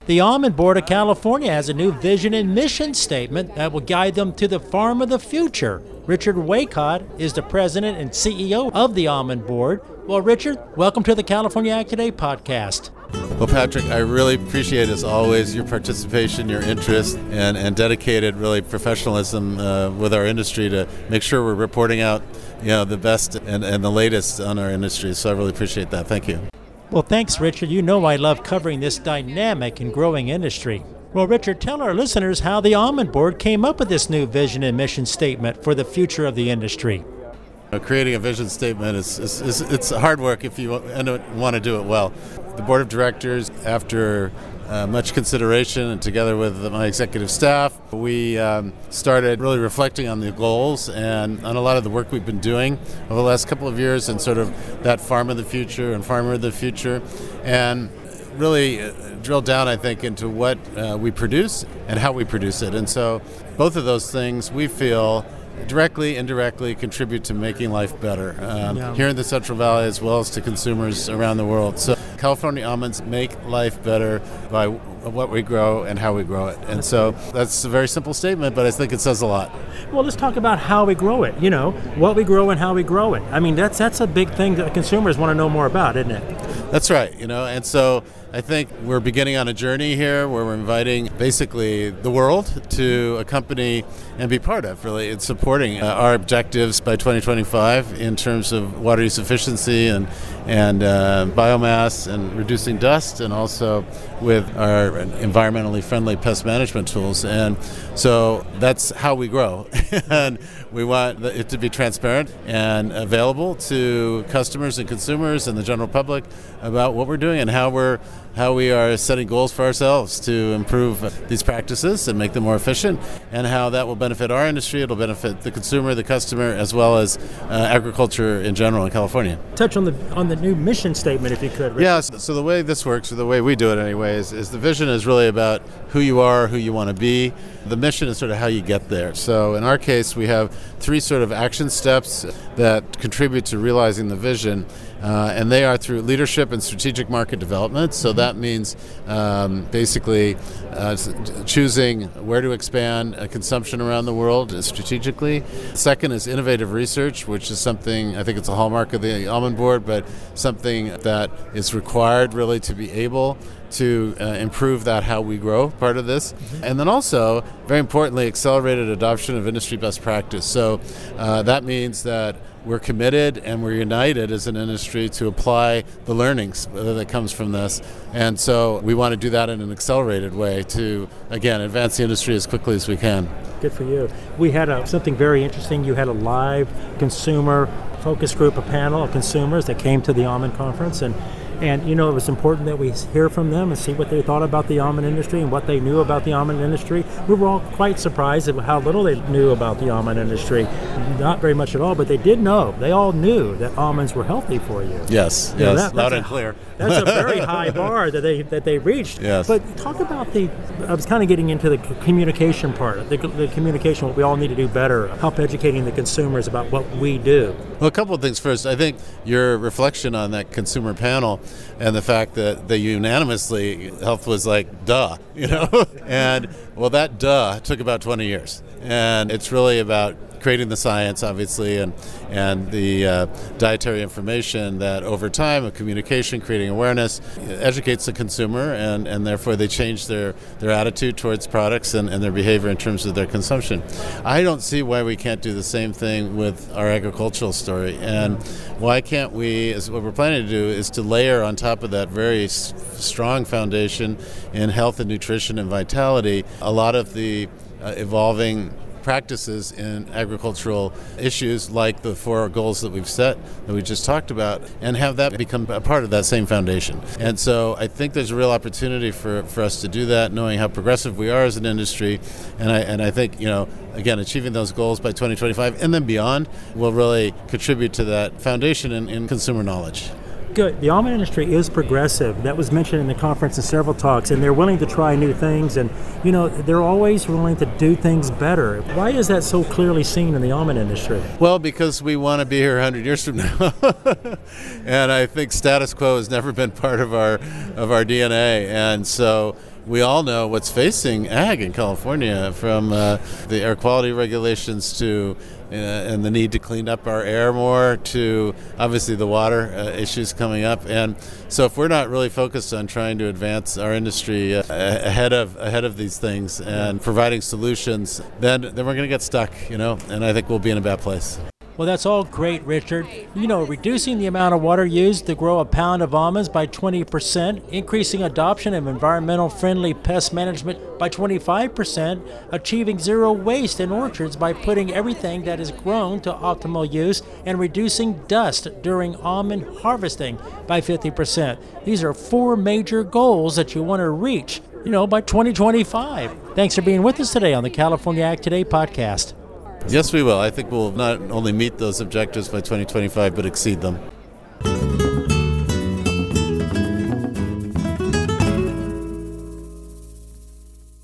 The Almond Board of California has a new vision and mission statement that will guide them to the farm of the future. Richard Waycott is the president and CEO of the Almond Board. Well, Richard, welcome to the California Ag Today podcast. Well, Patrick, I really appreciate, as always, your participation, your interest, and dedicated, really, professionalism with our industry to make sure we're reporting out, the best and the latest on our industry. So I really appreciate that. Thank you. Well, thanks, Richard. You know I love covering this dynamic and growing industry. Well, Richard, tell our listeners how the Almond Board came up with this new vision and mission statement for the future of the industry. Creating a vision statement it's hard work if you want to do it well. The board of directors, after much consideration and together with my executive staff, we started really reflecting on the goals and on a lot of the work we've been doing over the last couple of years and sort of that farm of the future and farmer of the future, and really drill down, I think, into what we produce and how we produce it. And so both of those things we feel directly, indirectly contribute to making life better here in the Central Valley as well as to consumers around the world. So California almonds make life better by what we grow and how we grow it. And so that's a very simple statement, but I think it says a lot. Well, let's talk about how we grow it, what we grow and how we grow it. I mean, that's a big thing that consumers want to know more about, isn't it? That's right, and so I think we're beginning on a journey here where we're inviting basically the world to accompany and be part of, really, in supporting our objectives by 2025 in terms of water use efficiency and biomass and reducing dust, and also with our environmentally friendly pest management tools. And so that's how we grow. And we want it to be transparent and available to customers and consumers and the general public about what we're doing and how we are setting goals for ourselves to improve these practices and make them more efficient, and how that will benefit our industry. It'll benefit the consumer, the customer, as well as agriculture in general in California. Touch on the new mission statement, if you could, Richard. Yeah, so the way this works, or the way we do it anyway, is the vision is really about who you are, who you want to be. The mission is sort of how you get there. So in our case, we have 3 sort of action steps that contribute to realizing the vision, and they are through leadership and strategic market development. So that means basically choosing where to expand consumption around the world strategically. Second is innovative research, which is something, I think it's a hallmark of the Almond Board, but something that is required really to be able to improve that how we grow part of this. And then also, very importantly, accelerated adoption of industry best practice. So that means that we're committed and we're united as an industry to apply the learnings that comes from this. And so we want to do that in an accelerated way to, again, advance the industry as quickly as we can. Good for you. We had something very interesting. You had a live consumer focus group, a panel of consumers that came to the Almond Conference, and it was important that we hear from them and see what they thought about the almond industry and what they knew about the almond industry. We were all quite surprised at how little they knew about the almond industry. Not very much at all, but they did know. They all knew that almonds were healthy for you. Yes, loud and clear. That's a very high bar that they reached. Yes. But talk about I was kind of getting into the communication part, the communication, what we all need to do better, help educating the consumers about what we do. Well, a couple of things first. I think your reflection on that consumer panel and the fact that they unanimously, health was like, duh, and well, that duh took about 20 years. And it's really about creating the science, obviously, and the dietary information that over time of communication, creating awareness, educates the consumer, and therefore they change their attitude towards products and their behavior in terms of their consumption. I don't see why we can't do the same thing with our agricultural story. And why can't we, what we're planning to do is to layer on top of that very strong foundation in health and nutrition and vitality a lot of the evolving practices in agricultural issues like the 4 goals that we've set that we just talked about, and have that become a part of that same foundation. And so I think there's a real opportunity for us to do that, knowing how progressive we are as an industry. And I think, again, achieving those goals by 2025 and then beyond will really contribute to that foundation in consumer knowledge. Good. The almond industry is progressive. That was mentioned in the conference in several talks, and they're willing to try new things, and they're always willing to do things better. Why is that so clearly seen in the almond industry? Well, because we want to be here 100 years from now. And I think status quo has never been part of our DNA. And so we all know what's facing ag in California, from the air quality regulations to and the need to clean up our air more, to obviously the water issues coming up. And so if we're not really focused on trying to advance our industry ahead of these things and providing solutions, then we're going to get stuck, and I think we'll be in a bad place. Well, that's all great, Richard. Reducing the amount of water used to grow a pound of almonds by 20%, increasing adoption of environmental-friendly pest management by 25%, achieving zero waste in orchards by putting everything that is grown to optimal use, and reducing dust during almond harvesting by 50%. These are 4 major goals that you want to reach, by 2025. Thanks for being with us today on the California Ag Today podcast. Yes, we will. I think we'll not only meet those objectives by 2025, but exceed them.